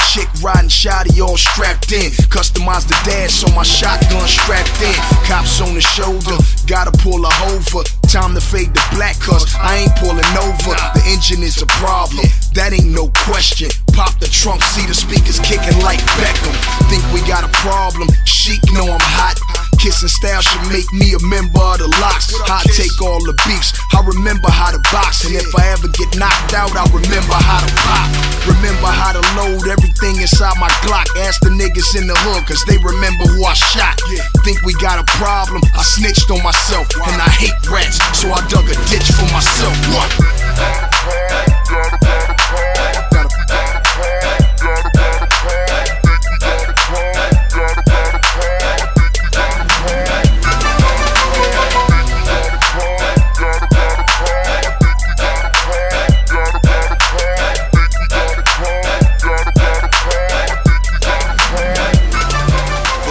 chick riding shoddy all strapped in. Customize the dash on my shotgun strapped in. Cops on the shoulder, gotta pull a hover. Time to fade the black cause I ain't pulling over. The engine is a problem, that ain't no question. Pop the trunk, see the speakers kicking like Beckham. Think we got a problem, Chic know I'm hot. Kissing style should make me a member of the Locks. I take all the beefs, I remember how to box. And if I ever get knocked out, I remember how to pop. Remember how to load everything inside my Glock. Ask the niggas in the hood, cause they remember who I shot. Think we got a problem, I snitched on myself. And I hate rats, so I dug a ditch for myself. What?